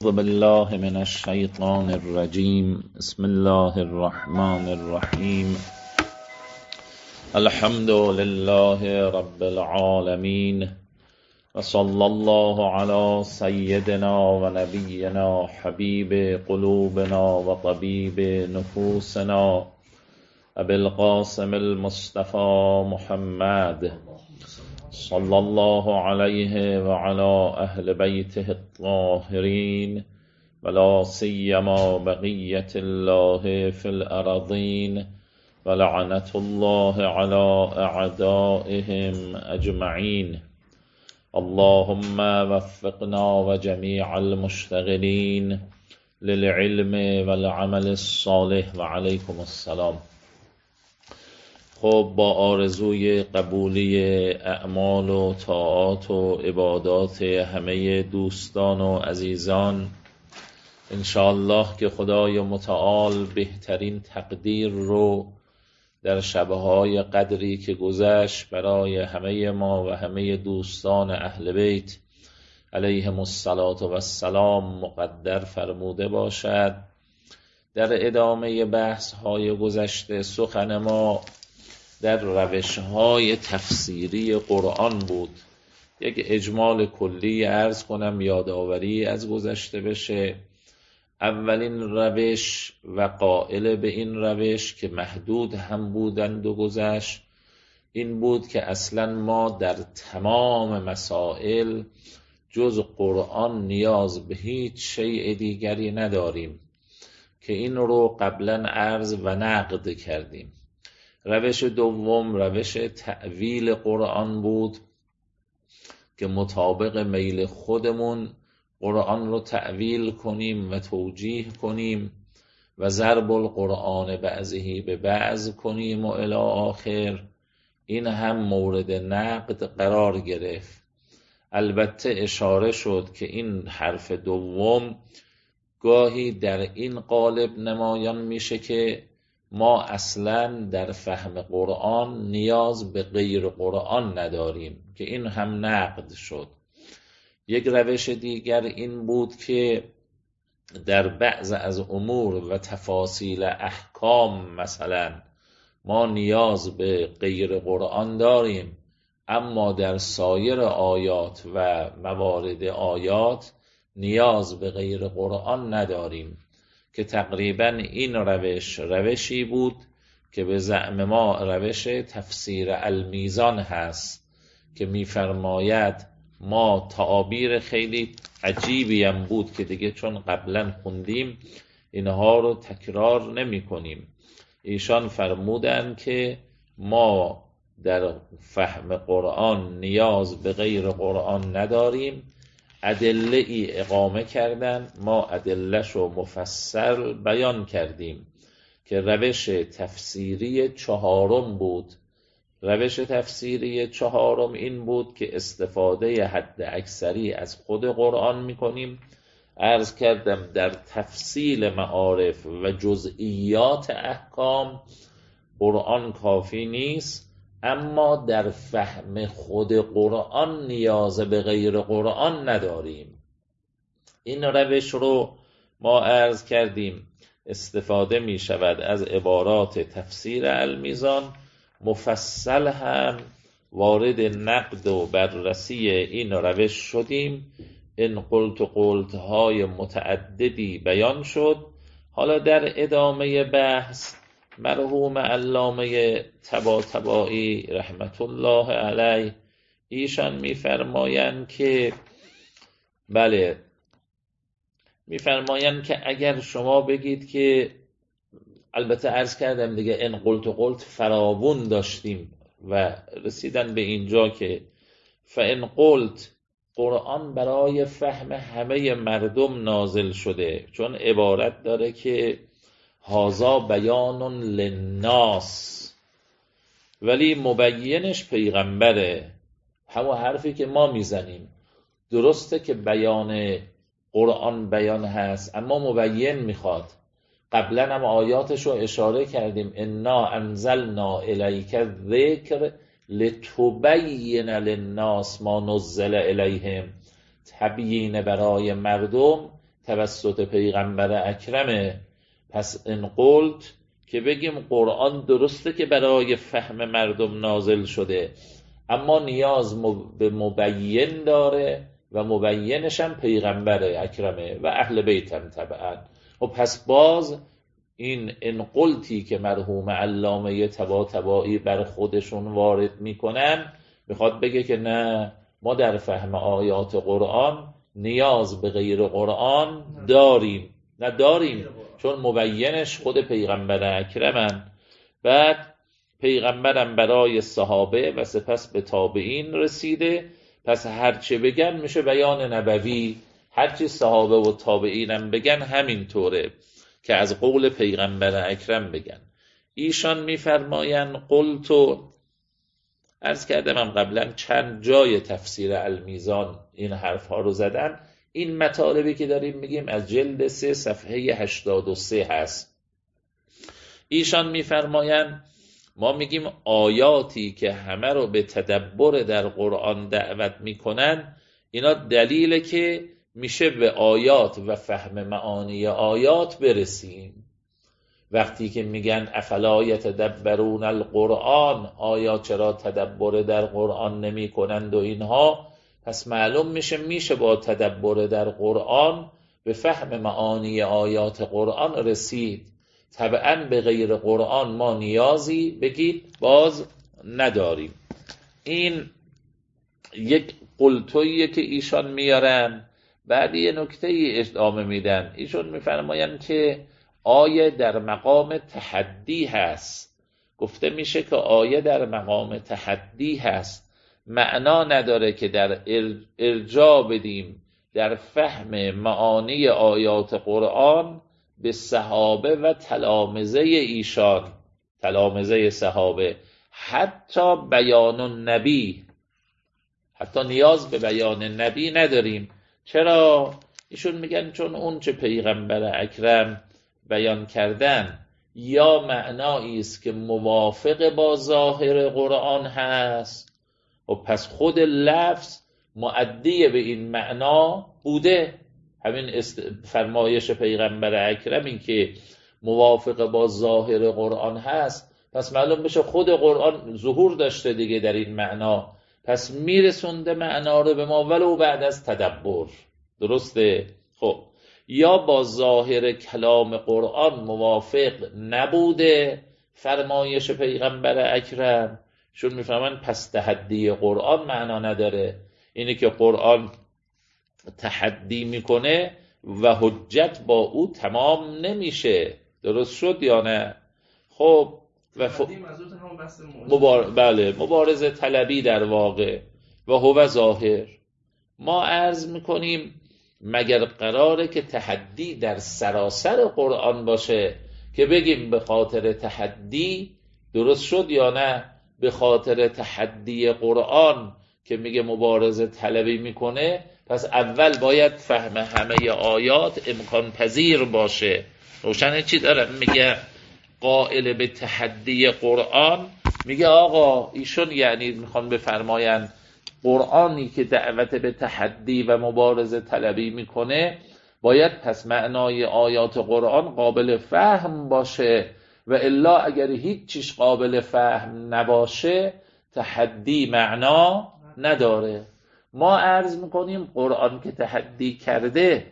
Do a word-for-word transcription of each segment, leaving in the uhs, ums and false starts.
أعوذ بالله من الشيطان الرجيم. بسم الله الرحمن الرحيم. الحمد لله رب العالمين، وصلى الله على سيدنا ونبينا حبيب قلوبنا وطبيب نفوسنا أبي القاسم المصطفى محمد صلى الله عليه وعلى أهل بيته الطاهرين، ولا سيما بقية الله في الأرضين، ولعنة الله على أعدائهم أجمعين. اللهم وفقنا وجميع المشتغلين للعلم والعمل الصالح. وعليكم السلام. خب، با آرزوی قبولی اعمال و طاعات و عبادات همه دوستان و عزیزان، انشاءالله که خدای متعال بهترین تقدیر رو در شبهای قدری که گذشت برای همه ما و همه دوستان اهل بیت علیهم الصلاة و السلام مقدر فرموده باشد. در ادامه بحث های گذشته سخن ما در روش های تفسیری قرآن بود. یک اجمال کلی عرض کنم، یادآوری از گذشته بشه. اولین روش و قائل به این روش که محدود هم بودند و گذشت، این بود که اصلا ما در تمام مسائل جز قرآن نیاز به هیچ شیء دیگری نداریم، که این رو قبلا عرض و نقد کردیم. روش دوم روش تأویل قرآن بود که مطابق میل خودمون قرآن رو تأویل کنیم و توجیه کنیم و ضرب القرآن بعضه به بعض کنیم و الی آخر. این هم مورد نقد قرار گرفت. البته اشاره شد که این حرف دوم گاهی در این قالب نمایان میشه که ما اصلا در فهم قرآن نیاز به غیر قرآن نداریم، که این هم نقد شد. یک روش دیگر این بود که در بعض از امور و تفاصیل احکام مثلا ما نیاز به غیر قرآن داریم، اما در سایر آیات و موارد آیات نیاز به غیر قرآن نداریم، که تقریبا این روش روشی بود که به زعم ما روش تفسیر المیزان هست، که می‌فرماید ما تعابیر خیلی عجیبی هم بود که دیگه چون قبلا خوندیم اینها رو تکرار نمی کنیم. ایشان فرمودن که ما در فهم قرآن نیاز به غیر قرآن نداریم. ادله ای اقامه کردن، ما ادله‌ش رو مفصل بیان کردیم که روش تفسیری چهارم بود. روش تفسیری چهارم این بود که استفاده حد اکثری از خود قرآن میکنیم. عرض کردم در تفصیل معارف و جزئیات احکام قرآن کافی نیست، اما در فهم خود قرآن نیاز به غیر قرآن نداریم. این روش رو ما عرض کردیم استفاده می شود از عبارات تفسیر المیزان. مفصل هم وارد نقد و بررسی این روش شدیم. این قلت و قلت های متعددی بیان شد. حالا در ادامه بحث مرحوم علامه طباطبایی رحمت الله علیه ایشان میفرمایند که بله میفرمایند که اگر شما بگید که، البته عرض کردم دیگه این قلت و قلت فراوون داشتیم و رسیدن به اینجا که فان قلت قرآن برای فهم همه مردم نازل شده، چون عبارت داره که هازا بیان للناس، ولی مبینش پیغمبره. همون حرفی که ما میزنیم. درسته که بیان قرآن بیان هست، اما مبین میخواد. قبلا هم آیاتش رو اشاره کردیم. انا انزلنا الیک الذکر لتبین للناس ما نزل الیهم. تبیین برای مردم توسط پیغمبر اکرمه. پس این قلت که بگیم قرآن درسته که برای فهم مردم نازل شده، اما نیاز به مبین داره و مبینش هم پیغمبر اکرمه و اهل بیت هم طبعا. و پس باز این این قلتی که مرحوم علامه طباطبایی بر خودشون وارد میکنن میخواد بگه که نه، ما در فهم آیات قرآن نیاز به غیر قرآن داریم. نه داریم، چون مبینش خود پیغمبر اکرمن. بعد پیغمبرم برای صحابه و سپس به تابعین رسیده، پس هرچه بگن میشه بیان نبوی، هرچی صحابه و تابعینم بگن همینطوره که از قول پیغمبر اکرم بگن. ایشان میفرماین قلتو، عرض کردم هم قبلا چند جای تفسیر المیزان این حرف ها رو زدن. این مطالبی که داریم میگیم از جلد سه صفحه هشتاد و سه هست. ایشان میفرماین ما میگیم آیاتی که همه رو به تدبر در قرآن دعوت میکنن، اینا دلیله که میشه به آیات و فهم معانی آیات برسیم. وقتی که میگن افلا یتدبرون القرآن، آیا چرا تدبر در قرآن نمی کنند و اینها، پس معلوم میشه میشه با تدبر در قرآن به فهم معانی آیات قرآن رسید. طبعا به غیر قرآن ما نیازی بگید باز نداریم. این یک قلتویه که ایشان میارن. بعد یه نکته ای ادامه میدن. ایشون میفرماین که آیه در مقام تحدی هست. گفته میشه که آیه در مقام تحدی هست، معنا نداره که در ارجاع بدیم در فهم معانی آیات قرآن به صحابه و تلامذه ایشان، تلامذه صحابه، حتی بیان النبی، حتی نیاز به بیان نبی نداریم. چرا؟ ایشون میگن چون اون چه پیغمبر اکرم بیان کردن یا معنایی است که موافق با ظاهر قرآن هست و پس خود لفظ مؤدی به این معنا بوده. همین فرمایش پیغمبر اکرم این که موافق با ظاهر قرآن هست، پس معلوم بشه خود قرآن ظهور داشته دیگه در این معنا، پس میرسونده معنا رو به ما ولو بعد از تدبر. درسته؟ خب یا با ظاهر کلام قرآن موافق نبوده فرمایش پیغمبر اکرم، چون میفهمن پس تحدی قرآن معنا نداره. اینه که قرآن تحدی میکنه و حجت با او تمام نمیشه. درست شد یا نه؟ خب و ف... مبار... بله مبارزه طلبی در واقع و هو ظاهر. ما عرض میکنیم مگر قراره که تحدی در سراسر قرآن باشه که بگیم به خاطر تحدی، درست شد یا نه، به خاطر تحدی قرآن که میگه مبارزه طلبی میکنه پس اول باید فهم همه آیات امکان پذیر باشه. روشنه چی دارم میگه؟ قائل به تحدی قرآن میگه آقا ایشون یعنی میخوان بفرماین قرآنی که دعوت به تحدی و مبارزه طلبی میکنه باید پس معنای آیات قرآن قابل فهم باشه و الا اگر هیچ چیز قابل فهم نباشه تحدی معنا نداره. ما عرض میکنیم قرآن که تحدی کرده،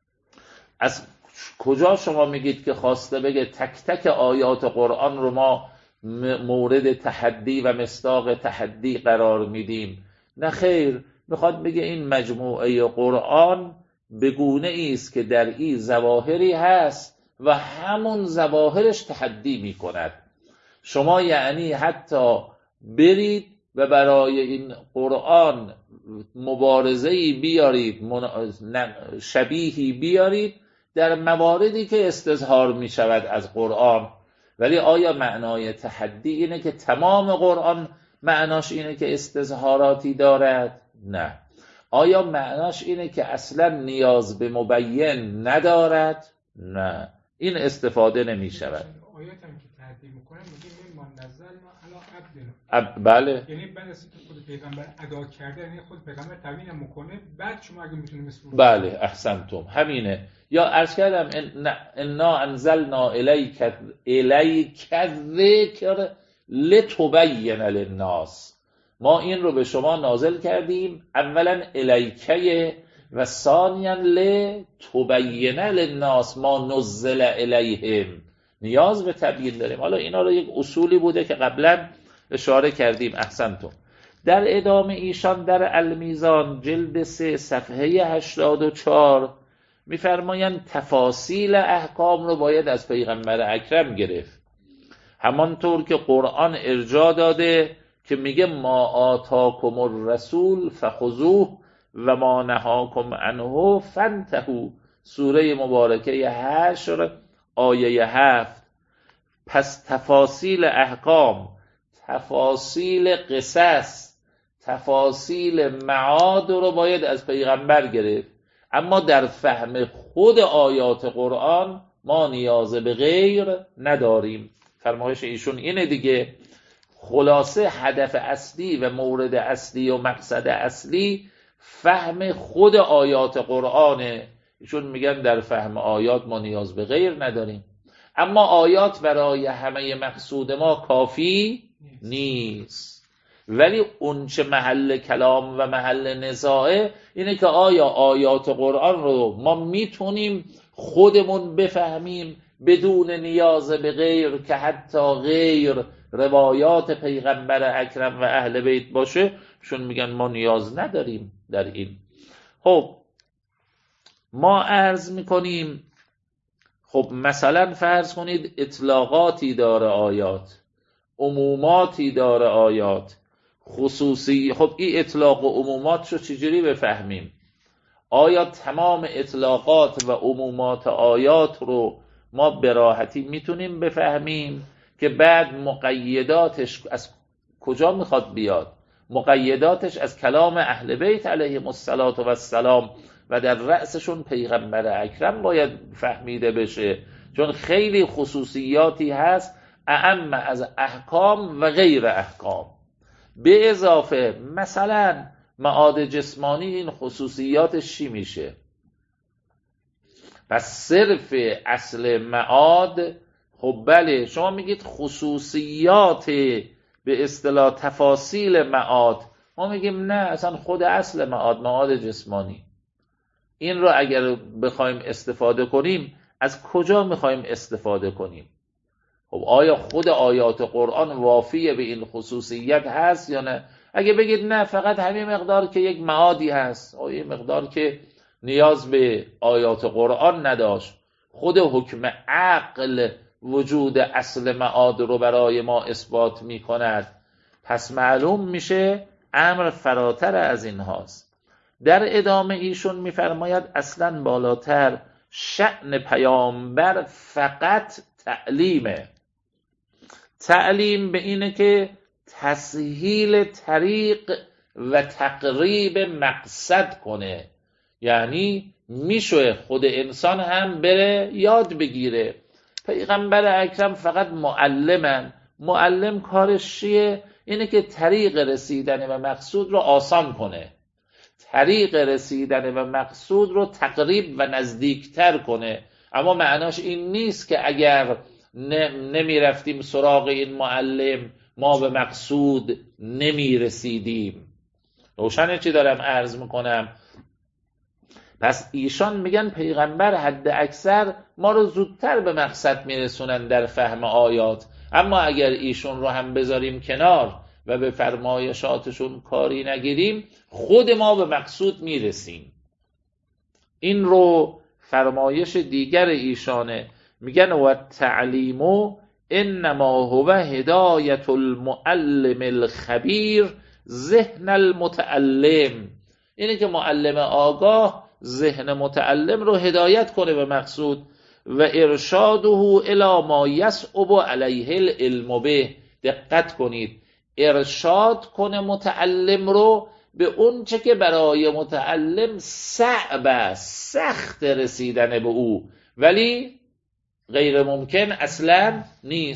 از کجا شما میگید که خواسته بگه تک تک آیات قرآن رو ما مورد تحدی و مصداق تحدی قرار میدیم؟ نه خیر، میخواد بگه این مجموعه قرآن به گونه ایست که در این ظواهری هست و همون ظواهرش تحدی میکند. شما یعنی حتی برید و برای این قرآن مبارزه‌ای بیارید، شبیهی بیارید در مواردی که استظهار می شود از قرآن، ولی آیا معنای تحدی اینه که تمام قرآن معناش اینه که استظهاراتی دارد؟ نه. آیا معناش اینه که اصلا نیاز به مبین ندارد؟ نه. این استفاده نمی شود. آیات هم که تحدید میکنن میگه من منزل علی عبدنا، بله. یعنی بعد از اینکه خود پیغمبر ادا کرده، یعنی خود پیغمبر تبیین میکنه، بعد شما اگه میتونید مثل بله احسنتم، همینه. یا عرض کردم انا انزلنا الیک الیک الذکر لتبین للناس، ما این رو به شما نازل کردیم اولا الیکه و ثانیا لتبین للناس ما نزل الیهم، نیاز به تبیین داریم. حالا اینا رو یک اصولی بوده که قبلا اشاره کردیم. احسنتم. در ادامه ایشان در المیزان جلد سه صفحه هشتاد و چهار میفرمایند تفاصیل احکام رو باید از پیغمبر اکرم گرفت، همانطور که قرآن ارجاع داده که میگه ما آتاکم الرسول فخذوه و ما نهاکم عنه فانتهوا، سوره مبارکه حشر آیه هفت. پس تفاصیل احکام، تفاصیل قصص، تفاصیل معاد رو باید از پیغمبر گرفت، اما در فهم خود آیات قرآن ما نیاز به غیر نداریم. فرمایش ایشون اینه دیگه. خلاصه هدف اصلی و مورد اصلی و مقصد اصلی فهم خود آیات قرآنه. ایشون میگن در فهم آیات ما نیاز به غیر نداریم، اما آیات برای همه مقصود ما کافی نیست. ولی اون چه محل کلام و محل نزاعه اینه که آیا آیات قرآن رو ما میتونیم خودمون بفهمیم بدون نیاز به غیر، که حتی غیر روایات پیغمبر اکرم و اهل بیت باشه؟ چون میگن ما نیاز نداریم در این. خب ما عرض میکنیم خب مثلا فرض کنید اطلاقاتی داره آیات، عموماتی داره آیات، خصوصی. خب این اطلاق و عمومات رو چجوری بفهمیم؟ آیا تمام اطلاقات و عمومات آیات رو ما به راحتی میتونیم بفهمیم که بعد مقیداتش از کجا میخواد بیاد؟ مقیداتش از کلام اهل بیت علیهم السلام و در رأسشون پیغمبر اکرم باید فهمیده بشه، چون خیلی خصوصیاتی هست اعم از احکام و غیر احکام. به اضافه مثلا معاد جسمانی این خصوصیاتش چی میشه؟ پس صرف اصل معاد، خب بله شما میگید خصوصیات به اصطلاح تفاصیل معاد، ما میگیم نه اصلا خود اصل معاد، معاد جسمانی، این رو اگر بخوایم استفاده کنیم از کجا میخوایم استفاده کنیم؟ خب آیا خود آیات قرآن وافیه به این خصوصیت هست یا نه؟ اگه بگید نه فقط همین مقدار که یک معادی هست، او این مقدار که نیاز به آیات قرآن نداشت، خود حکم عقل وجود اصل معاد رو برای ما اثبات می کند، پس معلوم میشه امر فراتر از این هاست. در ادامه ایشون میفرماید اصلا بالاتر شأن پیامبر فقط تعلیمه. تعلیم به اینه که تسهیل طریق و تقریب مقصد کنه، یعنی میشه خود انسان هم بره یاد بگیره. پیغمبر اکرم فقط معلمن. معلم کارش چیه؟ اینه که طریق رسیدن به مقصود رو آسان کنه، طریق رسیدن به مقصود رو تقریب و نزدیکتر کنه. اما معناش این نیست که اگر نمی رفتیم سراغ این معلم ما به مقصود نمی رسیدیم. روشنه چی دارم عرض میکنم؟ پس ایشان میگن پیغمبر حد اکثر ما رو زودتر به مقصد میرسونن در فهم آیات، اما اگر ایشون رو هم بذاریم کنار و به فرمایشاتشون کاری نگیریم خود ما به مقصود میرسیم. این رو فرمایش دیگر ایشانه، میگن و تعلیمو انما هو هدایت المعلم الخبیر ذهن المتعلم. اینه که معلم آگاه ذهن متعلم رو هدایت کنه به مقصود و ارشاده الی ما یصعب علیه العلم به. دقت کنید، ارشاد کنه متعلم رو به اون چه که برای متعلم صعب، سخت رسیدن به او، ولی غیر ممکن اصلا نیست.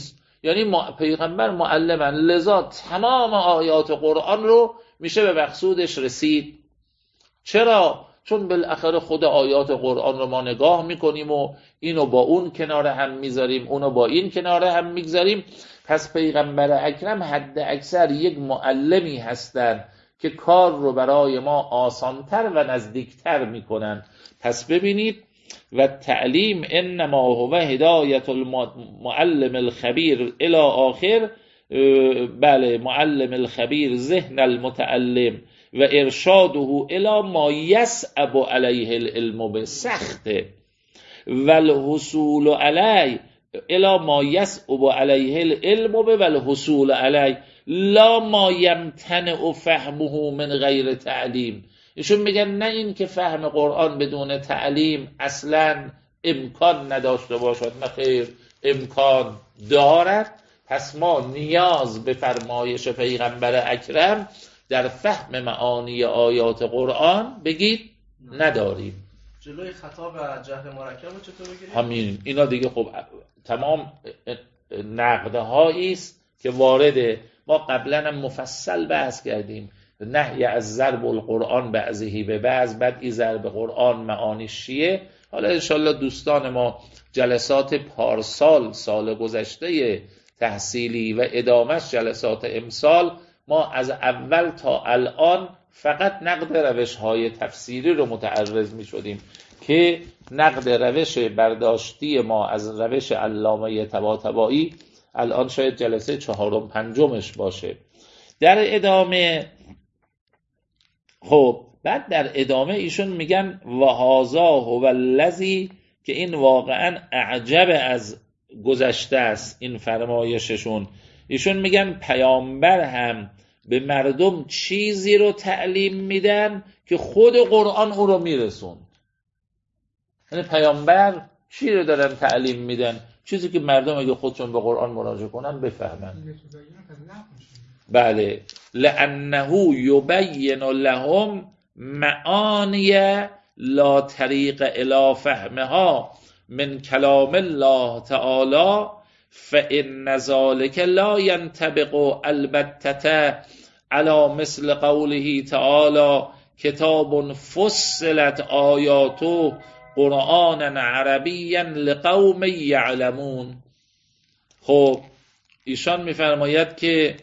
یعنی پیغمبر معلمن، لذا تمام آیات قرآن رو میشه به مقصودش رسید. چرا؟ چون بالاخره خود آیات قرآن رو ما نگاه میکنیم و اینو با اون کنار هم میذاریم، اونو با این کنار هم میگذاریم. پس پیغمبر اکرم حد اکثر یک معلمی هستن که کار رو برای ما آسانتر و نزدیکتر میکنن. پس ببینید و تعلیم انما هو هدایت المعلم الخبیر الی آخر. بله، معلم الخبیر ذهن المتعلم و ارشاده الی ما یصعب علیه العلم به سخته و الحصول علیه الی ما یصعب علیه العلم به و الحصول علیه لا ما یمتنع فهمه من غیر تعلیم. ایشون میگن نه این که فهم قرآن بدون تعلیم اصلا امکان نداشته باشد، نه خیر، امکان دارد. پس ما نیاز به فرمایش پیغمبر اکرم در فهم معانی آیات قرآن بگید نداریم. جلوی خطا و جهل مرکب رو چطور بگیریم؟ همین اینا دیگه خب تمام نقدهایی است که وارده. ما قبلا هم مفصل بحث کردیم نهی از ضرب القرآن بعضی به بعض، بعد این ضرب قرآن معانی شیعه. حالا انشالله دوستان ما جلسات پارسال سال گذشته تحصیلی و ادامش جلسات امسال، ما از اول تا الان فقط نقد روش های تفسیری رو متعرض می شدیم که نقد روش برداشتی ما از روش علامه طباطبایی الان شاید جلسه چهارم پنجمش باشه. در ادامه خب بعد در ادامه ایشون میگن و هذا هو الذی، که این واقعا اعجب از گذشته است این فرمایششون. ایشون میگن پیامبر هم به مردم چیزی رو تعلیم میدن که خود قرآن او رو میرسون. یعنی پیامبر چی رو دارن تعلیم میدن؟ چیزی که مردم اگه خودشون به قرآن مراجعه کنن بفهمن. بله، لانه یبین لهم معانی لا طریق الی فهمها من کلام الله تعالی فان ذلک لا ینطبق البتة علی مثل قوله تعالی کتاب فصلت آیاته قرآنا عربیا لقوم یعلمون. خب ایشان میفرماید که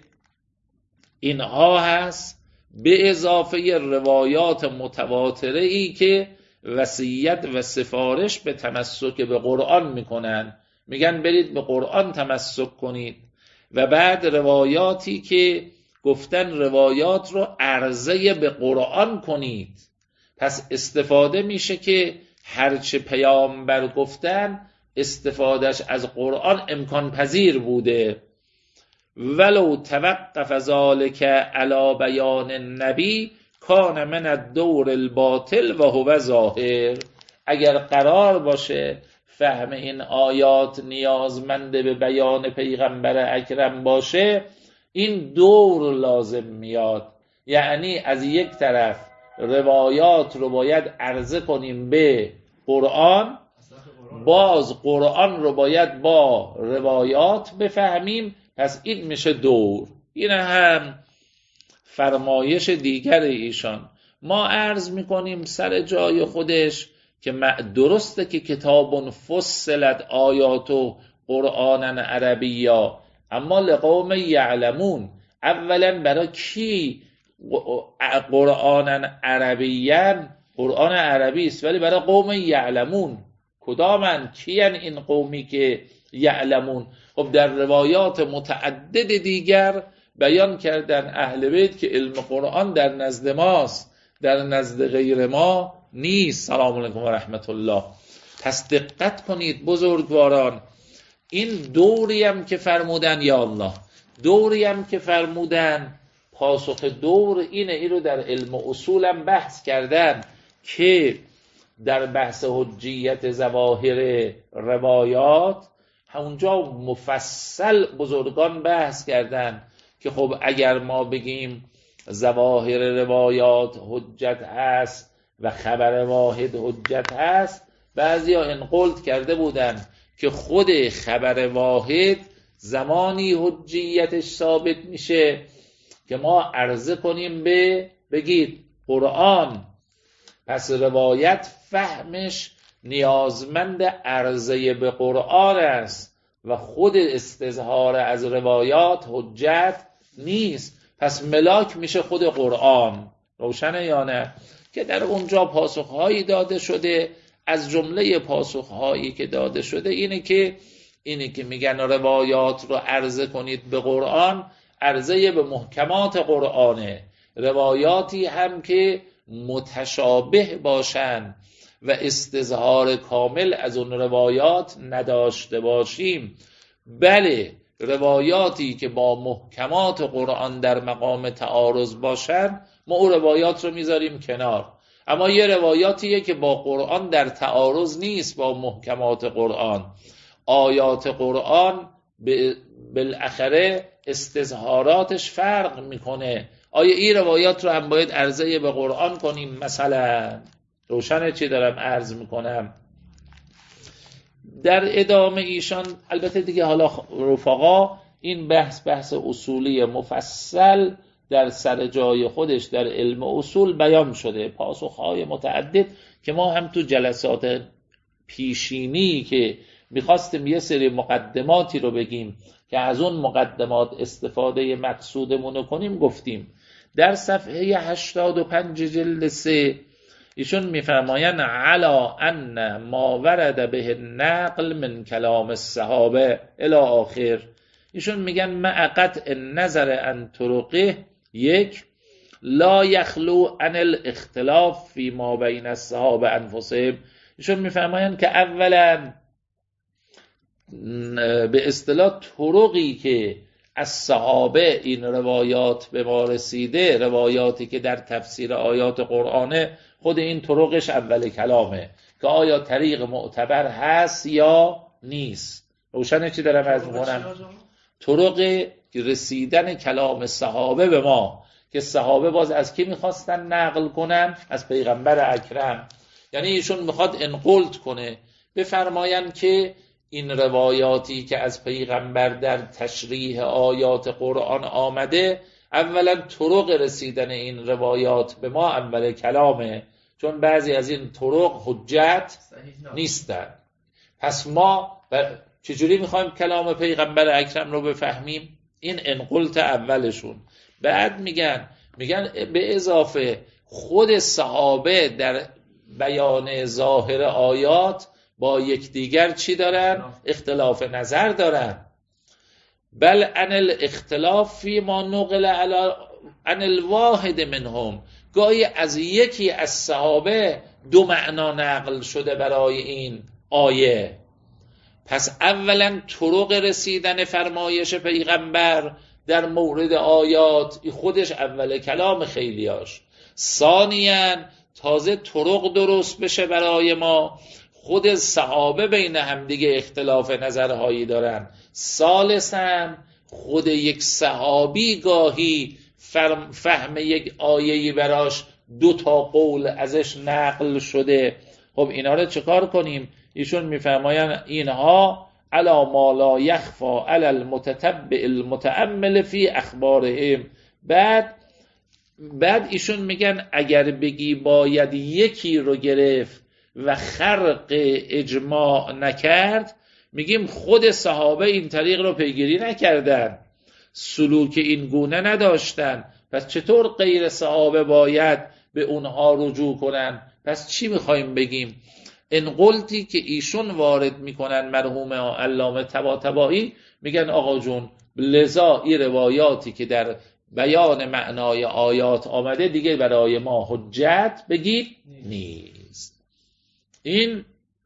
اینها هست به اضافه روایات متواتره ای که وصیت و سفارش به تمسک به قرآن میکنن، میگن برید به قرآن تمسک کنید، و بعد روایاتی که گفتن روایات رو عرضه به قرآن کنید. پس استفاده میشه که هرچه پیامبر گفتن استفادهش از قرآن امکان پذیر بوده. ولو توقف ذلك علی بیان النبی کان من الدور الباطل و هو ظاهر. اگر قرار باشه فهم این آیات نیازمند به بیان پیغمبر اکرم باشه، این دور لازم میاد. یعنی از یک طرف روایات رو باید عرضه کنیم به قرآن، باز قرآن رو باید با روایات بفهمیم. پس این میشه دور. این هم فرمایش دیگر ایشان. ما عرض میکنیم سر جای خودش که درسته که کتاب فصلت آیاتو قرآن عربیا، اما لقوم یعلمون. اولا برای کی قرآن عربیان؟ قرآن عربی است ولی برای قوم یعلمون. کدامن؟ کیان این قومی که یعلمون؟ خب در روایات متعدد دیگر بیان کردن اهل بیت که علم قرآن در نزد ماست، در نزد غیر ما نیست. سلام علیکم و رحمت الله. پس دقت کنید بزرگواران، این دوری هم که فرمودن، یا الله، دوری هم که فرمودن، پاسخ دور اینه. این رو در علم اصولم بحث کردن که در بحث حجیت ظواهر روایات همونجا مفصل بزرگان بحث کردن که خب اگر ما بگیم ظواهر روایات حجت هست و خبر واحد حجت هست، بعضی ها انقلت کرده بودن که خود خبر واحد زمانی حجیتش ثابت میشه که ما عرضه کنیم به بگید قرآن. پس روایت فهمش نیازمند عرضه به قرآن است و خود استظهار از روایات حجت نیست. پس ملاک میشه خود قرآن. روشنه یا نه؟ که در اونجا پاسخهایی داده شده. از جمله پاسخهایی که داده شده اینه که اینه که میگن روایات رو عرضه کنید به قرآن، عرضه به محکمات قرآنه. روایاتی هم که متشابه باشن و استظهار کامل از اون روایات نداشته باشیم. بله، روایاتی که با محکمات قرآن در مقام تعارض باشن ما اون روایات رو میذاریم کنار. اما یه روایاتیه که با قرآن در تعارض نیست، با محکمات قرآن. آیات قرآن بالاخره استظهاراتش فرق میکنه. آیا این روایات رو هم باید عرضه به قرآن کنیم مثلا؟ روشنه چی دارم عرض میکنم؟ در ادامه ایشان البته دیگه حالا رفقا این بحث بحث اصولی مفصل در سر جای خودش در علم اصول بیان شده، پاسخهای متعدد که ما هم تو جلسات پیشینی که میخواستیم یه سری مقدماتی رو بگیم که از اون مقدمات استفاده مقصودمون رو کنیم گفتیم. در صفحه هشتاد و پنج جلد سه ایشون میفرمایند علا ان ما ورد به نقل من کلام الصحابه الی آخر. ایشون میگن مع قطع نظر عن طرقه یک لا یخلو عن الاختلاف فی ما بین الصحابه انفسهم. ایشون میفرمایند که اولا به اصطلاح طرقی که از صحابه این روایات به ما رسیده، روایاتی که در تفسیر آیات قرآنه، خود این طرقش اول کلامه که آیا طریق معتبر هست یا نیست. روشنه چی دارم عرض می‌کنم؟ طرق رسیدن کلام صحابه به ما که صحابه باز از کی میخواستن نقل کنن؟ از پیغمبر اکرم. یعنی ایشون میخواد انقلت کنه، بفرماین که این روایاتی که از پیغمبر در تشریح آیات قرآن آمده، اولا طرق رسیدن این روایات به ما اول کلامه، چون بعضی از این طرق حجت نیستن. پس ما چجوری میخوایم کلام پیغمبر اکرم رو بفهمیم؟ این انقلت اولشون. بعد میگن میگن به اضافه خود صحابه در بیان ظاهر آیات با یکدیگر چی دارن؟ اختلاف نظر دارن. بل ان الاختلاف فی ما نقل علی ان الواحد منهم. گاهی از یکی از صحابه دو معنا نقل شده برای این آیه. پس اولا طرق رسیدن فرمایش پیغمبر در مورد آیات خودش اول کلام خیلیاش. ثانیاً تازه طرق درست بشه برای ما، خود صحابه بین هم دیگه اختلاف نظرهایی دارن. ثالثاً خود یک صحابی گاهی فهم یک آیه‌ای براش دو تا قول ازش نقل شده. خب اینا رو چکار کنیم؟ ایشون میفرمایند اینها علا ما لا یخفا علی المتتبع المتأمل فی اخبارهم. بعد بعد ایشون میگن اگر بگی باید یکی رو گرفت و خرق اجماع نکرد، میگیم خود صحابه این طریق رو پیگیری نکردن، سلوک این گونه نداشتن، پس چطور غیر صحابه باید به اونها رجوع کنن؟ پس چی میخوایم بگیم؟ انقلتی که ایشون وارد میکنن مرحوم علامه طباطبایی، میگن آقا جون لذا این روایاتی که در بیان معنای آیات آمده دیگه برای ما حجت بگید نیست. این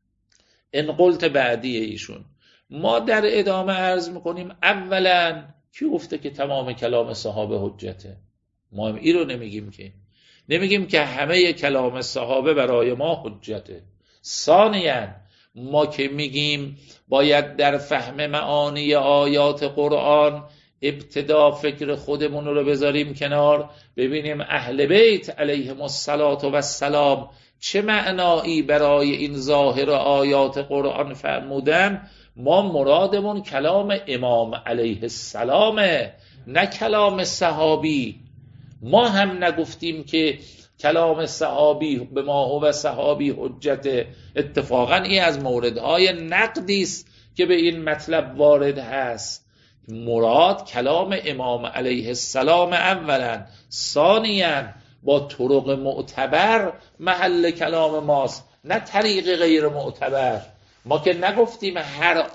انقلت بعدی ایشون. ما در ادامه عرض میکنیم اولا کی گفته که تمام کلام صحابه حجته؟ ما هم این رو نمیگیم که نمیگیم که همه کلام صحابه برای ما حجته. ثانیاً ما که میگیم باید در فهم معانی آیات قرآن ابتدا فکر خودمون رو بذاریم کنار، ببینیم اهل بیت علیهم الصلاة و السلام چه معنایی برای این ظاهر آیات قرآن فرمودن، ما مرادمون کلام امام علیه السلامه، نه کلام صحابی. ما هم نگفتیم که کلام صحابی به ما هو صحابی حجت. اتفاقا این از موردهای نقدی است که به این مطلب وارد هست. مراد کلام امام علیه السلام اولا، ثانیاً با طرق معتبر محل کلام ماست، نه طریق غیر معتبر. ما که نگفتیم هر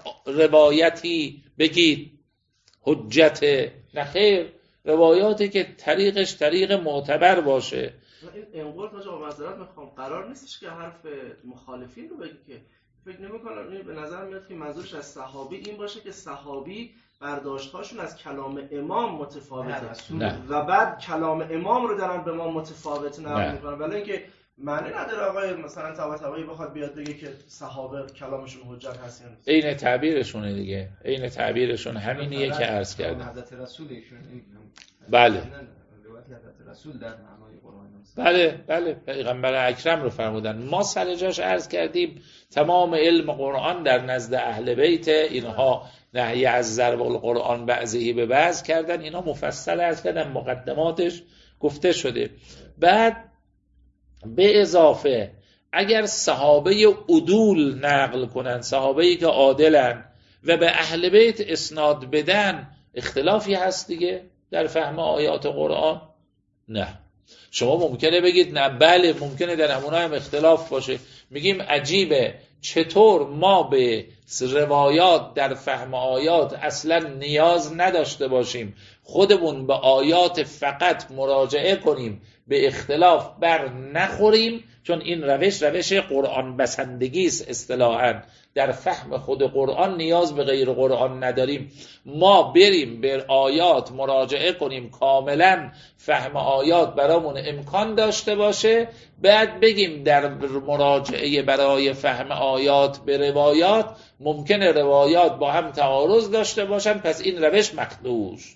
روایتی بگید حجت، نه خیر، روایاتی که طریقش طریق معتبر باشه. این انقول تا جا معذرت میخوام، قرار نیستش که حرف مخالفین رو بگی، که فکر نمی‌کنم. به نظر میاد که منظورش از صحابی این باشه که صحابی برداشت‌هاشون از کلام امام متفاوته نه. و بعد کلام امام رو دارن به ما متفاوت نقل می‌کنن، ولی اینکه معنی نداره آقای مثلا طباطبایی بخواد بیاد بگه که صحابه کلامشون حجت هست یا نیست. عین تعبیرشونه دیگه، عین تعبیرشون همینیه که عرض کردم. حضرت رسول ایشون بله روایت حضرت رسول در معنای قرآن است. بله بله پیغمبر اکرم رو فرمودن. ما سر جاش عرض کردیم تمام علم قرآن در نزد اهل بیت، اینها نهی از ضرب القرآن بعضی به بعض کردن، اینا مفصل عرض کردن، مقدماتش گفته شده. بعد به اضافه اگر صحابه عدول نقل کنن، صحابه‌ای که عادلن و به اهل بیت اسناد بدن، اختلافی هست دیگه در فهم آیات قرآن؟ نه. شما ممکنه بگید نه، بله ممکنه در همونها هم اختلاف باشه. میگیم عجیبه چطور ما به روایات در فهم آیات اصلا نیاز نداشته باشیم، خودمون به آیات فقط مراجعه کنیم، به اختلاف بر نخوریم، چون این روش روش قرآن بسندگی است. اصطلاحاً در فهم خود قرآن نیاز به غیر قرآن نداریم. ما بریم به آیات مراجعه کنیم، کاملا فهم آیات برامون امکان داشته باشه، بعد بگیم در مراجعه برای فهم آیات به روایات ممکنه روایات با هم تعارض داشته باشن، پس این روش مخدوش.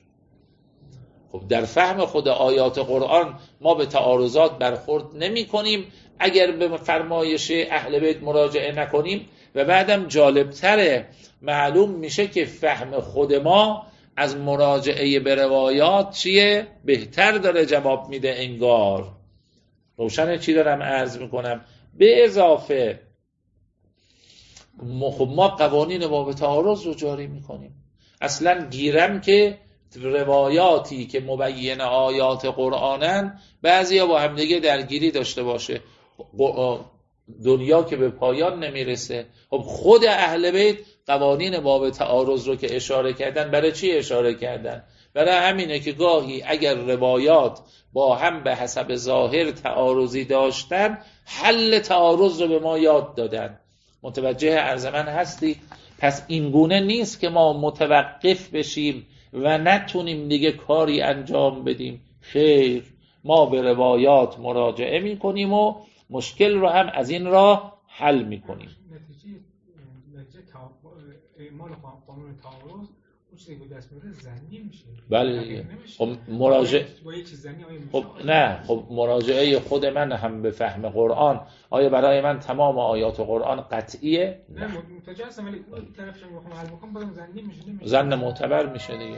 خب در فهم خود آیات قرآن ما به تعارضات برخورد نمی کنیم اگر به فرمایش اهل بیت مراجعه نکنیم. و بعدم جالبتره، معلوم میشه که فهم خود ما از مراجعه به روایات چیه؟ بهتر داره جواب میده انگار. روشنه چی دارم عرض میکنم؟ به اضافه ما قوانین باب تعارض رو جاری میکنیم. اصلا گیرم که روایاتی که مبین آیات قرآنن بعضیا با هم دیگه درگیری داشته باشه، دنیا که به پایان نمیرسه. خب خود اهل بیت قوانین باب تعارض رو که اشاره کردن، برای چی اشاره کردن؟ برای همینه که گاهی اگر روایات با هم به حسب ظاهر تعارضی داشتن، حل تعارض رو به ما یاد دادن. متوجه عرض من هستی؟ پس این گونه نیست که ما متوقف بشیم و نتونیم دیگه کاری انجام بدیم. خیر، ما به روایات مراجعه میکنیم و مشکل رو هم از این راه حل میکنیم. نتیجه نتیجه اعمال قانون تعارض اون چیزی که دست میاره زنی میشه. بله دیگه. خب مراجعه با یک چیز زنی آیا میشه؟ خب نه، خب مراجعه خود من هم به فهم قرآن، آیا برای من تمام آیات قرآن قطعیه؟ نه متوجه هستم، ولی اون طرفش رو بخوام حل بکنم بازم زنی میشه. نمیشه. زن معتبر میشه دیگه.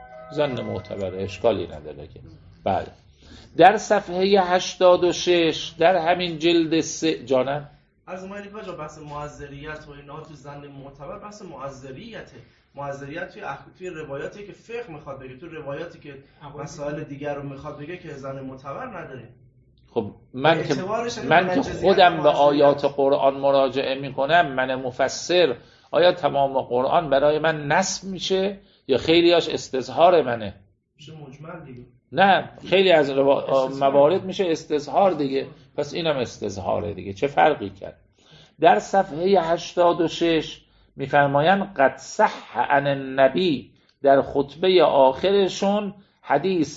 زن معتبر اشکالی نداره که. بله. در صفحه هشتاد و شش در همین جلد سه جانم از ما اینکه جا بحث معذریت و اینا تو زن معتبر بحث معذریته. معذریت توی اخ... توی روایاتی که فقه میخواد بگه، تو روایاتی که مسائل دیگر رو میخواد بگه که زن معتبر نداریم. خب من که من که خودم به آیات قرآن مراجعه میکنم، من مفسر، آیا تمام قرآن برای من نصب میشه یا خیلیاش استظهار منه؟ میشه مجمل دیگه. نه، خیلی از رو... موارد میشه استظهار دیگه، پس اینم استظهاره دیگه، چه فرقی کرد؟ در صفحه هشتاد و شش میفرمایند قد صح عن النبی، در خطبه آخرشون حدیث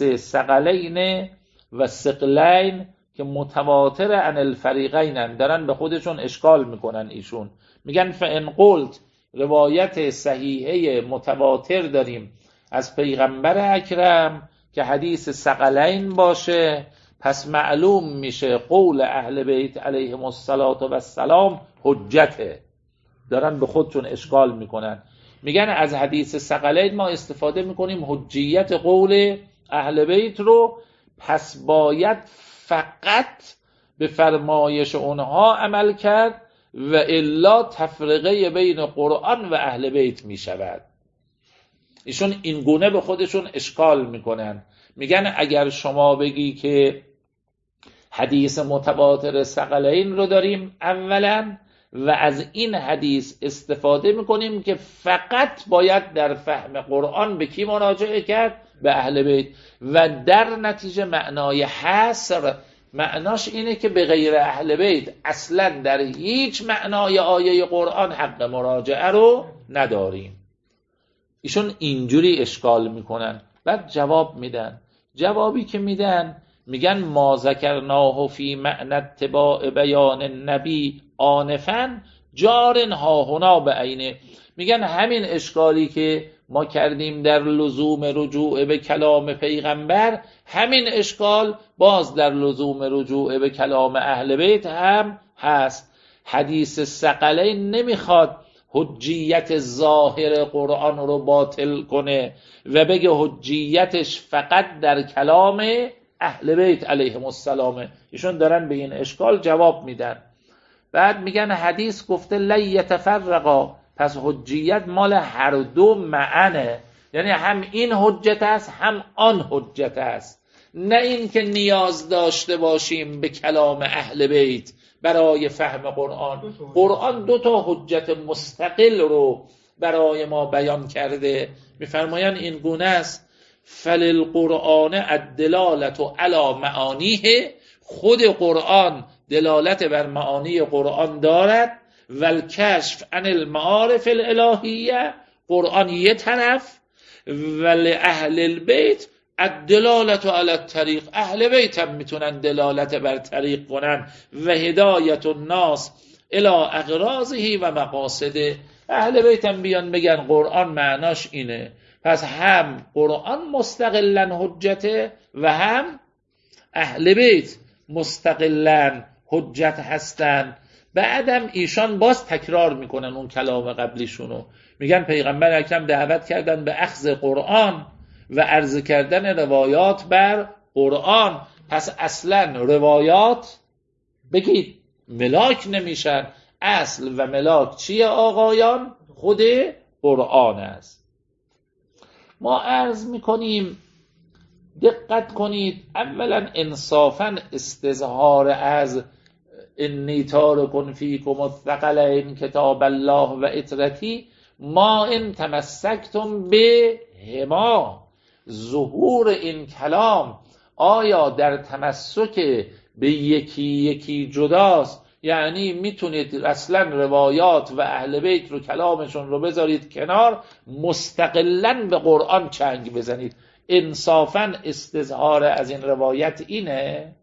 ثقلین و ثقلین که متواتر عن الفریقین دارن به خودشون اشکال میکنن. ایشون میگن فان قلت، روایت صحیحه متواتر داریم از پیغمبر اکرم که حدیث ثقلین باشه، پس معلوم میشه قول اهل بیت علیهم الصلاة و السلام حجته. دارن به خودشون اشکال میکنن. میگن از حدیث ثقلین ما استفاده میکنیم حجیت قول اهل بیت رو، پس باید فقط به فرمایش اونها عمل کرد و الا تفرقه بین قرآن و اهل بیت میشود. ایشون این گونه به خودشون اشکال میکنن، میگن اگر شما بگی که حدیث متواتر ثقلین رو داریم اولا و از این حدیث استفاده میکنیم که فقط باید در فهم قرآن به کی مراجعه کرد؟ به اهل بیت، و در نتیجه معنای حصر معناش اینه که به غیر اهل بیت اصلا در هیچ معنای آیه قرآن حق مراجعه رو نداریم. ایشون اینجوری اشکال میکنن. بعد جواب میدن، جوابی که میدن میگن ما ذکرناه فی معنی اتباع بیان النبی آنفا جارن ها هنا به عینه. میگن همین اشکالی که ما کردیم در لزوم رجوع به کلام پیغمبر، همین اشکال باز در لزوم رجوع به کلام اهل بیت هم هست. حدیث ثقلین نمیخواد حجیت ظاهر قرآن رو باطل کنه و بگه حجیتش فقط در کلام اهل بیت علیهم السلام. ایشون دارن به این اشکال جواب میدن. بعد میگن حدیث گفته لا یتفرقا، پس حجیت مال هر دو معنه، یعنی هم این حجت است هم آن حجت است، نه این که نیاز داشته باشیم به کلام اهل بیت برای فهم قرآن. قرآن دو تا حجت مستقل رو برای ما بیان کرده. میفرمایند این گونه است فللقرآن الدلالة علی معانیه، خود قرآن دلالت بر معانی قرآن دارد، والکشف عن المعارف الالهیه، قرآن یه طرف، ولی اهل البیت الدلالة علی الطریق، اهل بیت هم میتونن دلالت بر طریق کنن، و هدایت الناس الی اغراضه و مقاصده. اهل بیت هم بیان بگن قرآن معناش اینه، پس هم قرآن مستقلا حجته و هم اهل بیت مستقلا حجت هستن. بعدم ایشان باز تکرار میکنن اون کلام قبلیشونو، میگن پیغمبر اکرم دعوت کردن به اخذ قرآن و عرض کردن روایات بر قرآن، پس اصلا روایات بگید ملاک نمیشن. اصل و ملاک چیه آقایان؟ خود قرآن است. ما عرض میکنیم دقت کنید، اولا انصافا استظهار از انی تارک فیکم الثقلین کتاب الله و اطرتی ما ان تمسکتم به هما، ظهور این کلام آیا در تمسک به یکی یکی جداست؟ یعنی میتونید اصلا روایات و اهل بیت رو کلامشون رو بذارید کنار، مستقلاً به قرآن چنگ بزنید. انصافاً استظهار از این روایت اینه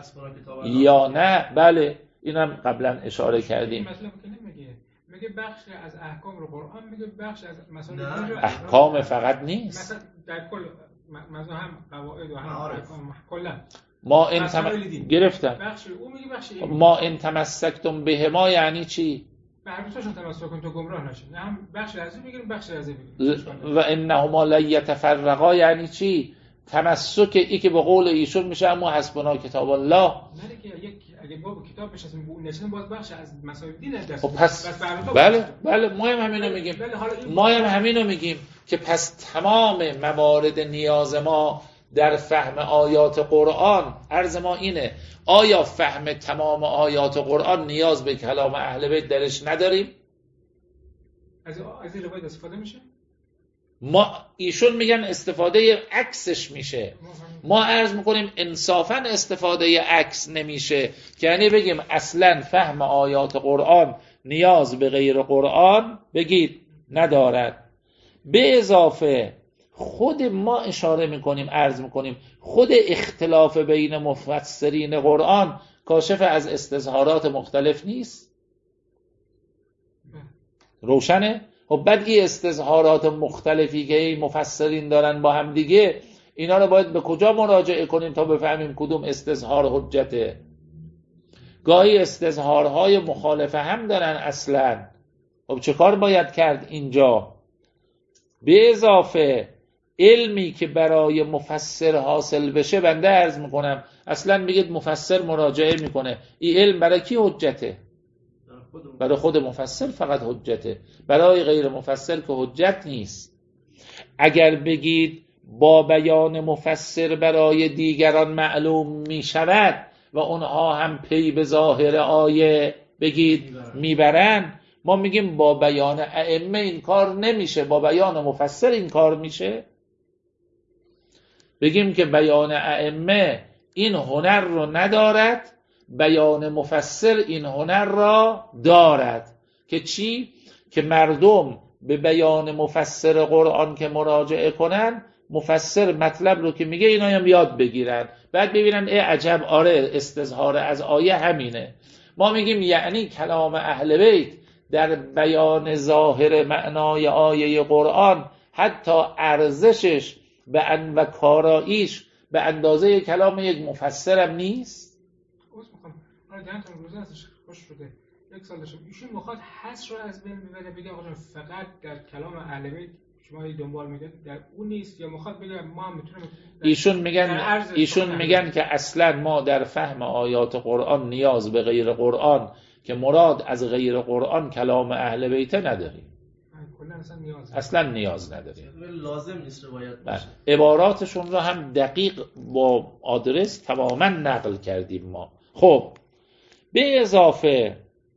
یا نه؟ بله اینم قبلا اشاره کردیم. میگه بخش از احکام رو قرآن میگه، بخش از مسائل احکام فقط نیست، مثلا در کل مثلا هم قواعد و هم احکام کلا ما این تم... گرفتم بخش اون میگه بخش ما ان تمسکتم به ما یعنی چی؟ به هر دوتاشون تمسک کن تو گمراه نشی. هم بخش از این میگیم بخش از این میگیم. و انهما لا یتفرقا یعنی چی؟ تمسک ای که به قول ایشون میشه اما حسبنا کتاب الله. نه که یک اگه باب کتاب بشه نشین باز بخش از مسائل دین دست. خب پس بله بله ما هم همینو میگیم. ما هم همینو میگیم که پس تمام موارد نیاز ما در فهم آیات قرآن، عرض ما اینه آیا فهم تمام آیات قرآن نیاز به کلام اهل بیت درش نداریم؟ از از این روایت استفاده میشه؟ ما ایشون میگن استفاده عکسش میشه، ما عرض میکنیم انصافا استفاده عکس نمیشه، که یعنی بگیم اصلا فهم آیات قرآن نیاز به غیر قرآن بگید ندارد. به اضافه خود ما اشاره میکنیم عرض میکنیم خود اختلاف بین مفسرین قرآن کاشف از استظهارات مختلف نیست؟ روشنه؟ خب بعد این استظهارات مختلفی که مفسرین دارن با هم دیگه، اینا رو باید به کجا مراجعه کنیم تا بفهمیم کدوم استظهار حجته؟ گاهی استظهارهای مخالف هم دارن اصلا. خب چه کار باید کرد اینجا؟ به اضافه علمی که برای مفسر حاصل بشه، بنده عرض میکنم اصلا میگید مفسر مراجعه میکنه، این علم برای کی حجته؟ برای خود مفسر فقط حجته، برای غیر مفسر که حجت نیست. اگر بگید با بیان مفسر برای دیگران معلوم میشود و اونها هم پی به ظاهر آیه بگید میبرن، ما میگیم با بیان ائمه این کار نمیشه، با بیان مفسر این کار میشه. بگیم که بیان ائمه این هنر رو ندارد، بیان مفسر این هنر را دارد. که چی؟ که مردم به بیان مفسر قرآن که مراجعه کنن، مفسر مطلب رو که میگه اینا هم یاد بگیرن، بعد ببینن ای عجب، آره استظهار از آیه همینه. ما میگیم یعنی کلام اهل بیت در بیان ظاهر معنای آیه قرآن حتی ارزشش به ان و کاراییش به اندازه کلام یک مفسرم نیست. اوز میخوام آره دهنتون روزه ازش خوش شده یک سال داشتم، ایشون میخواد حس رو از بین ببره، بگه آقا فقط در کلام اهل بیت شما دنبال میگن در اون نیست، یا میخواد بگه ما هم میتونیم ایشون میگن ایشون میگن که اصلا ما در فهم آیات قرآن نیاز به غیر قرآن که مراد از غیر قرآن کلام اهل بیت نداریم، اصلا نیاز اصلا نیاز نداریم، لازم نیست روایت باشه. عباراتشون رو هم دقیق با آدرس تماما نقل کردیم ما. خب به اضافه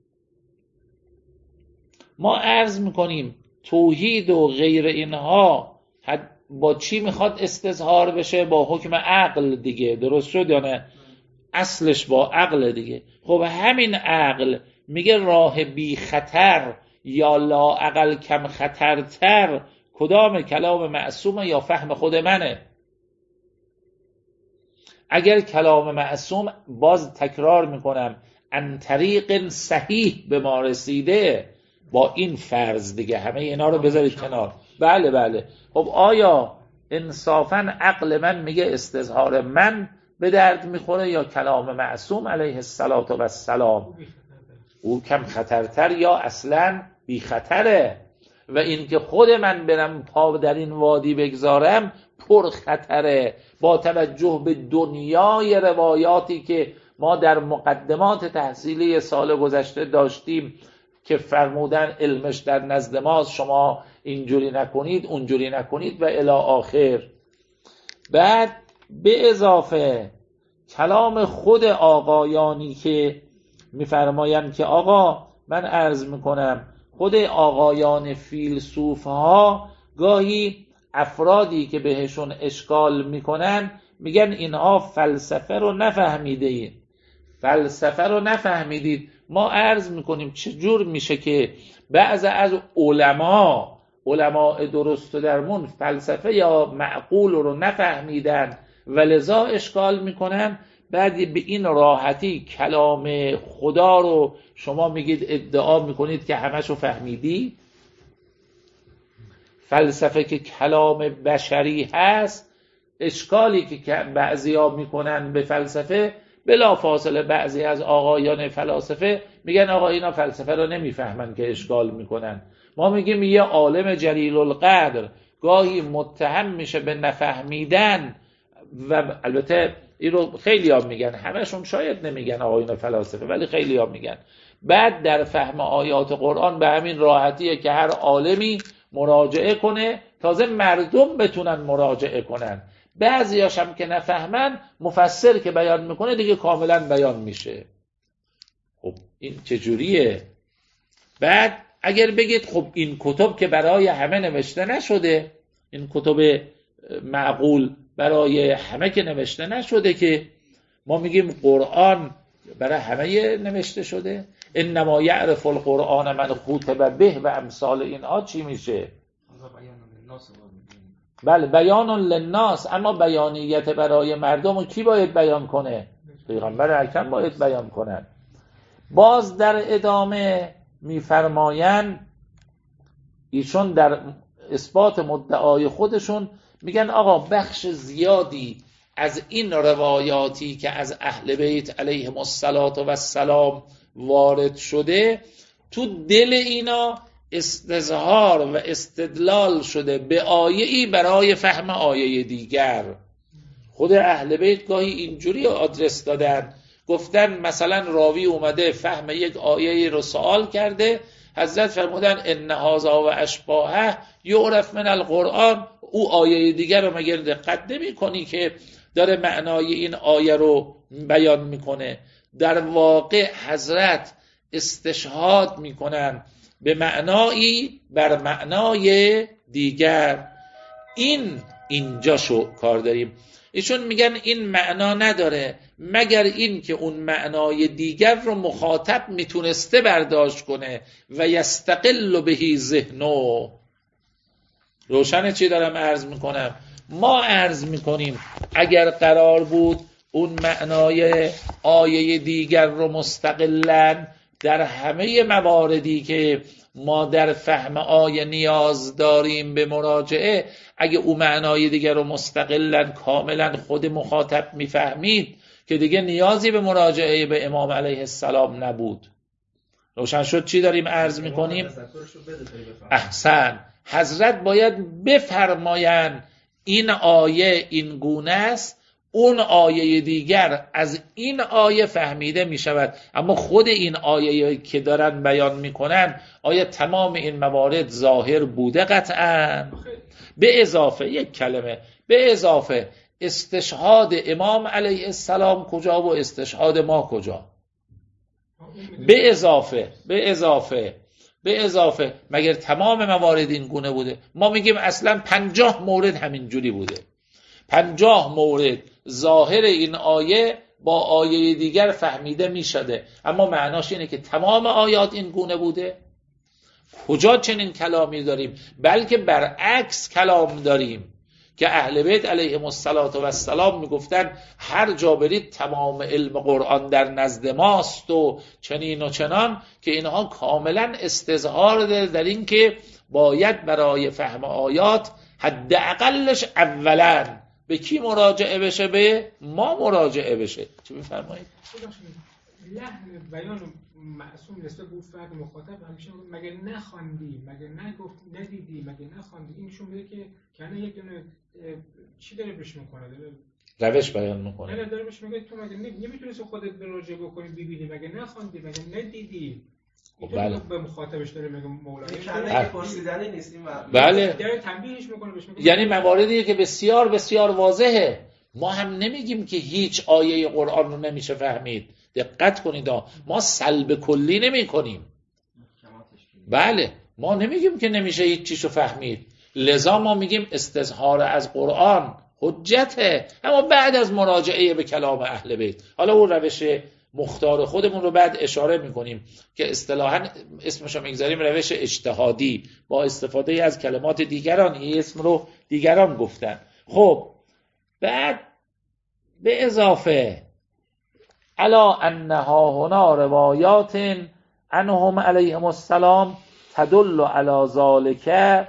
ما عرض میکنیم توحید و غیر اینها با چی میخواد استظهار بشه؟ با حکم عقل دیگه، درست شد یا نه؟ اصلش با عقل دیگه. خب همین عقل میگه راه بی خطر یا لااقل کم خطرتر کدام کلام معصوم یا فهم خود منه؟ اگر کلام معصوم، باز تکرار میکنم، ان طریق صحیح به ما رسیده، با این فرض دیگه همه اینا رو بذارید کنار. بله بله. خب آیا انصافاً عقل من میگه استظهار من به درد میخوره یا کلام معصوم علیه السلام؟ او کم خطرتر یا اصلاً بی خطره؟ و این که خود من برم پا در این وادی بگذارم پر خطره، با توجه به دنیای روایاتی که ما در مقدمات تحصیلی سال گذشته داشتیم که فرمودن علمش در نزد ماست، شما اینجوری نکنید اونجوری نکنید و الی آخر. بعد به اضافه کلام خود آقایانی که میفرمایند که آقا من عرض میکنم خود آقایان فیلسوف ها گاهی افرادی که بهشون اشکال میکنن میگن اینها فلسفه رو نفهمیدید، فلسفه رو نفهمیدید. ما عرض میکنیم چجور میشه که بعض از علما علماء درست و درمون فلسفه یا معقول رو نفهمیدن و لذا اشکال میکنن، بعد به این راحتی کلام خدا رو شما میگید ادعا میکنید که همشو فهمیدی. فلسفه که کلام بشری هست، اشکالی که بعضیا میکنن به فلسفه، بلا فاصله بعضی از آقایان فلاسفه میگن آقا اینا فلسفه رو نمیفهمن که اشکال میکنن. ما میگیم یه عالم جلیل القدر گاهی متهم میشه به نفهمیدن، و البته این رو خیلی ها میگن، همشون شاید نمیگن آقایان فلاسفه ولی خیلی ها میگن، بعد در فهم آیات قرآن به همین راحتیه که هر عالمی مراجعه کنه، تازه مردم بتونن مراجعه کنن. بعضیاش هم که نفهمن مفسر که بیان میکنه دیگه کاملا بیان میشه. خب این چجوریه؟ بعد اگر بگید خب این کتب که برای همه نوشته نشده، این کتب معقول برای همه که نوشته نشده، که ما میگیم قرآن برای همه نوشته شده. انما یعرف القرآن من خوطب به و امثال اینها چی میشه؟ بله بیان للناس، اما بیانیت برای مردم کی باید بیان کنه؟ پیغمبر اکرم باید بیان کنن. باز در ادامه میفرمایند ایشون در اثبات مدعای خودشون میگن آقا بخش زیادی از این روایاتی که از اهل بیت علیهم الصلات و السلام وارد شده، تو دل اینا استظهار و استدلال شده به آیه‌ای برای فهم آیه دیگر. خود اهل بیت گاهی اینجوری آدرس دادن، گفتن مثلا راوی اومده فهم یک آیه رو سوال کرده، حضرت فرمودن ان هذا و اشباهه یعرف من القرآن. او آیه دیگر رو مگر دقت نمی کنی که داره معنای این آیه رو بیان میکنه؟ در واقع حضرت استشهاد میکنن به معنایی بر معنای دیگر. این اینجا شو کار داریم. ایشون میگن این معنا نداره مگر این که اون معنای دیگر رو مخاطب میتونسته برداشت کنه و یستقل بهی ذهنو. روشنه چی دارم عرض میکنم؟ ما عرض میکنیم اگر قرار بود اون معنای آیه دیگر رو مستقلاً در همه مواردی که ما در فهم آیه نیاز داریم به مراجعه، اگه اون معنای دیگر رو مستقلاً کاملاً خود مخاطب میفهمید که دیگه نیازی به مراجعه به امام علیه السلام نبود. روشن شد چی داریم عرض میکنیم؟ احسن. حضرت باید بفرمایند این آیه این گونه است، اون آیه دیگر از این آیه فهمیده می شود. اما خود این آیه که دارن بیان میکنن آیا تمام این موارد ظاهر بوده؟ قطعاً. به اضافه یک کلمه، به اضافه استشهاد امام علیه السلام کجا و استشهاد ما کجا؟ به اضافه به اضافه به اضافه مگر تمام موارد این گونه بوده؟ ما میگیم اصلا پنجاه مورد همین جوری بوده. پنجاه مورد ظاهر این آیه با آیه دیگر فهمیده می شده، اما معناش اینه که تمام آیات این گونه بوده؟ کجا چنین کلامی داریم؟ بلکه برعکس کلام داریم که اهل بیت علیهم السلام می گفتن هر جا برید تمام علم قرآن در نزد ماست و چنین و چنان، که اینها کاملا استظهار در این که باید برای فهم آیات حداقلش اولاً به کی مراجعه بشه؟ به ما مراجعه بشه. چی می‌فرمایید؟ لحن بیان معصوم نسبت به فرد مخاطب همیشه مگه نخواندی، مگه نگفت، ندیدی، مگه نخواندی. اینشون میگه که کنه یک دونه چی داره بهش میکنه، داره روش بیان میکنه. نه داره بهش میگه تو مگه نمیتونی خودت مراجعه بکنی ببینی، مگه نخواندی، مگه ندیدی. بله. به مخاطبش داره میگه مولا کنه که پرسیدنی نیست این معنی. بله. داره تنبیهش میکنه بهش میگه یعنی مواردی که بسیار بسیار واضحه. ما هم نمیگیم که هیچ آیه قرآن رو نمیشه فهمید. دقت کنید، ما سلب کلی نمی کنیم. بله، ما نمیگیم که نمیشه هیچ چیشو فهمید. لذا ما میگیم استظهار از قرآن حجته، اما بعد از مراجعه به کلام اهل بیت. حالا اون روش مختار خودمون رو بعد اشاره میکنیم که اصطلاحاً اسمشو میگذاریم روش اجتهادی، با استفاده از کلمات دیگران این اسم رو دیگران گفتن. خب بعد به اضافه الا انها هنا روایات عنهم علیهم السلام تدل علی ذلک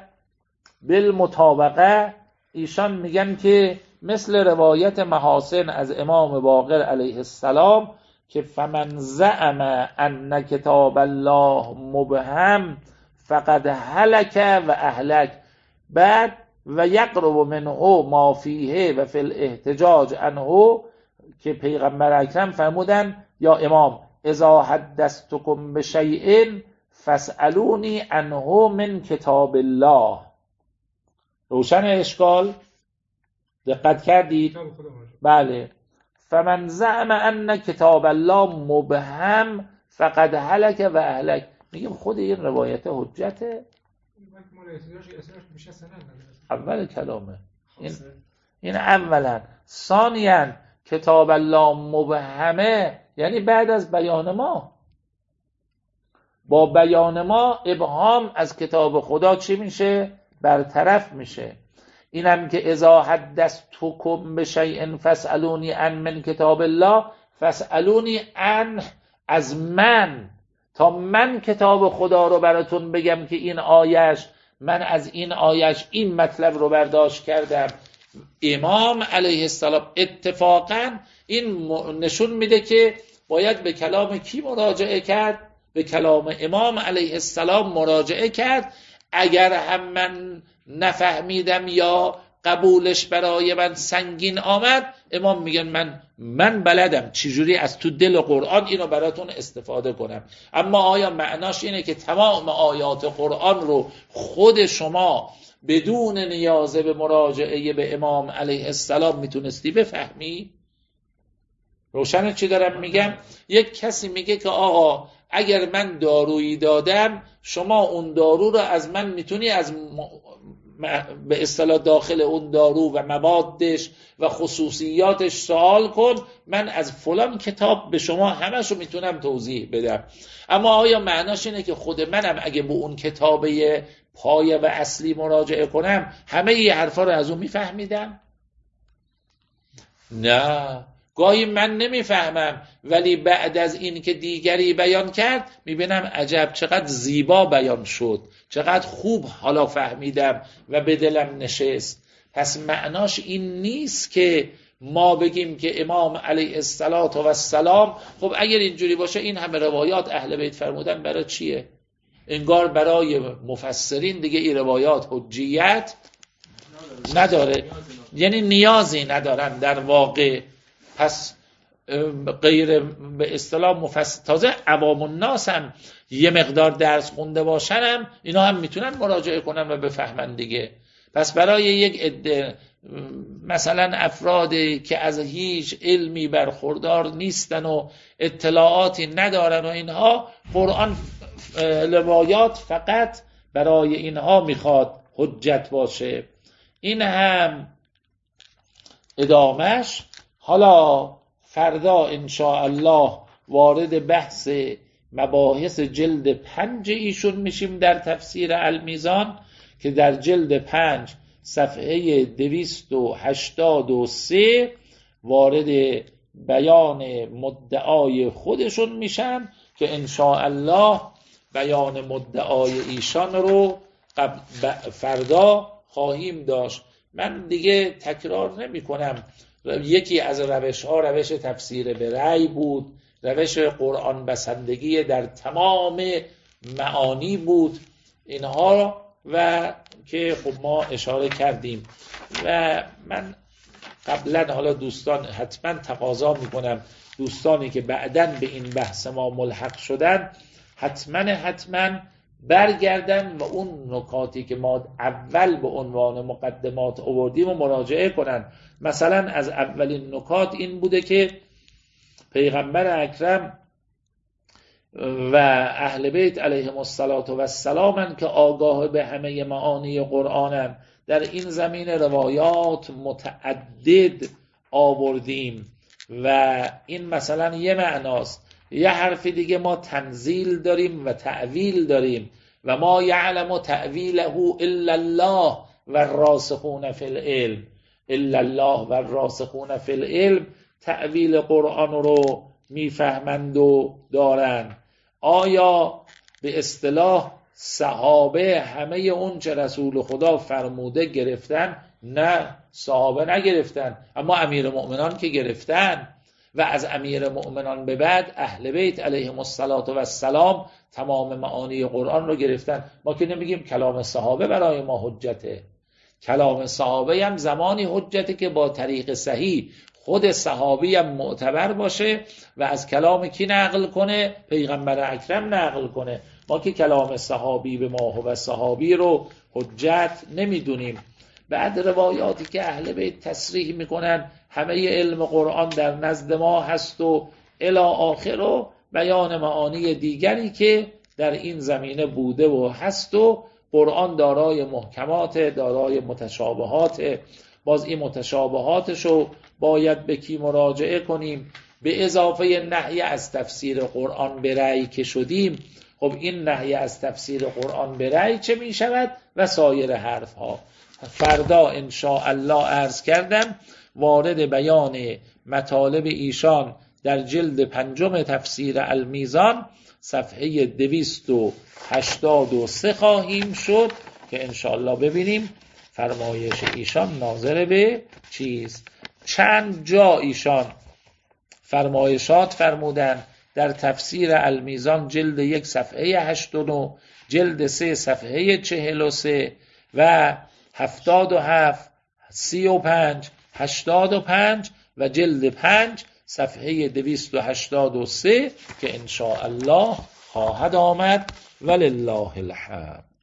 بالمطابقه. ایشان میگن که مثل روایت محاسن از امام باقر علیه السلام که فمن زعم ان کتاب الله مبهم فقد هلک و اهلک، بعد و یقرب منه ما فیه و فی الاحتجاج عنه، که پیغمبر اکرم فرمودن یا امام اذا حدثتکم بشیء فاسالونی عنه من کتاب الله. روشن اشکال؟ دقت کردید؟ بله. فمن زعم ان کتاب الله مبهم فقد هلک و اهلک. میگیم خود این روایت حجته. اول کلامه این, این اولا. ثانیاً کتاب الله مبهمه یعنی بعد از بیان ما. با بیان ما ابهام از کتاب خدا چی میشه؟ برطرف میشه. اینم که اذا حدثتکم بشیء فاسالونی عن من کتاب الله، فاسالونی عن از من، تا من کتاب خدا رو براتون بگم که این آیش، من از این آیش این مطلب رو برداشت کردم. امام علیه السلام اتفاقا این نشون میده که باید به کلام کی مراجعه کرد؟ به کلام امام علیه السلام مراجعه کرد. اگر هم من نفهمیدم یا قبولش برای من سنگین آمد، امام میگن من من بلدم چجوری از تو دل قرآن اینو براتون استفاده کنم. اما آیا معناش اینه که تمام آیات قرآن رو خود شما بدون نیاز به مراجعه به امام علیه السلام میتونستی بفهمی؟ روشنه چی دارم میگم؟ یک کسی میگه که آقا اگر من دارویی دادم، شما اون دارو رو از من میتونی از به اصطلاح داخل اون دارو و موادش و خصوصیاتش سوال کن، من از فلان کتاب به شما همش رو میتونم توضیح بدم. اما آیا معناش اینه که خود منم اگه به اون کتابه پایه و اصلی مراجعه کنم همه ی حرفا رو از اون میفهمیدم؟ نه، گاهی من نمیفهمم، ولی بعد از این که دیگری بیان کرد میبینم عجب چقدر زیبا بیان شد، چقدر خوب حالا فهمیدم و به دلم نشست. پس معناش این نیست که ما بگیم که امام علیه السلام، خب اگر اینجوری باشه این همه روایات اهل بیت فرمودن برای چیه؟ انگار برای مفسرین دیگه این روایات حجیت نداره، یعنی نیازی ندارن در واقع. پس غیر به اصطلاح مفسر، تازه عوام الناس هم یه مقدار درس خونده باشن هم اینا هم میتونن مراجعه کنن و بفهمن دیگه. پس برای یک عده مثلا افرادی که از هیچ علمی برخوردار نیستن و اطلاعاتی ندارن و اینها، قرآن روایات فقط برای اینها میخواد حجت باشه. این هم ادامش. حالا فردا انشاءالله وارد بحث مباحث جلد پنج ایشون میشیم در تفسیر المیزان، که در جلد پنج صفحه دویست و هشتاد و سه وارد بیان مدعای خودشون میشن که انشاءالله بیان مدعای ایشان رو فردا خواهیم داشت. من دیگه تکرار نمی کنم. یکی از روش ها روش تفسیر به رأی بود، روش قرآن بسندگی در تمام معانی بود اینها، و که خب ما اشاره کردیم. و من قبلا حالا دوستان حتما تقاضا میکنم دوستانی که بعداً به این بحث ما ملحق شدن حتما حتما برگردن و اون نکاتی که ما اول به عنوان مقدمات آوردیم و مراجعه کنن. مثلا از اولین نکات این بوده که پیغمبر اکرم و اهل بیت علیهم السلام که آگاه به همه معانی قرآنن. در این زمین روایات متعدد آوردیم و این مثلا یه معناست. یه حرف دیگه ما تنزیل داریم و تأویل داریم و ما یعلم تأویله الا الله و الراسخون فی العلم. الا الله و الراسخون فی العلم تأویل قرآن رو میفهمند و دارن. آیا به اصطلاح صحابه همه اون چه رسول خدا فرموده گرفتن؟ نه، صحابه نگرفتن، اما امیر مؤمنان که گرفتن. و از امیر مؤمنان به بعد اهل بیت علیهم السلام تمام معانی قرآن رو گرفتن. ما که نمیگیم کلام صحابه برای ما حجته، کلام صحابه هم زمانی حجته که با طریق صحیح خود صحابی هم معتبر باشه و از کلام کی نقل کنه؟ پیغمبر اکرم نقل کنه. ما که کلام صحابی به ما و صحابی رو حجت نمیدونیم. بعد روایاتی که اهل بیت تصریح میکنن همه علم قرآن در نزد ما هست و الی آخر و بیان معانی دیگری که در این زمینه بوده و هست و قرآن دارای محکمات، دارای متشابهات. باز این متشابهاتشو باید به کی مراجعه کنیم؟ به اضافه نهی از تفسیر قرآن به رأی که شدیم، خب این نهی از تفسیر قرآن به رأی چه می شود؟ و سایر حرف ها. فردا ان شاء الله عرض کردم وارد بیان مطالب ایشان در جلد پنجم تفسیر المیزان صفحه دویست و هشتاد و سه خواهیم شد که ان شاء الله ببینیم فرمایش ایشان ناظر به چیست. چند جا ایشان فرمایشات فرمودن در تفسیر المیزان جلد یک صفحه هشت و نه، جلد سه صفحه چهل و سه و هفتاد و هفت، سی و پنج، هشتاد و پنج و جلد پنج صفحه دویست و هشتاد و سه که انشاءالله خواهد آمد. ولله الحمد.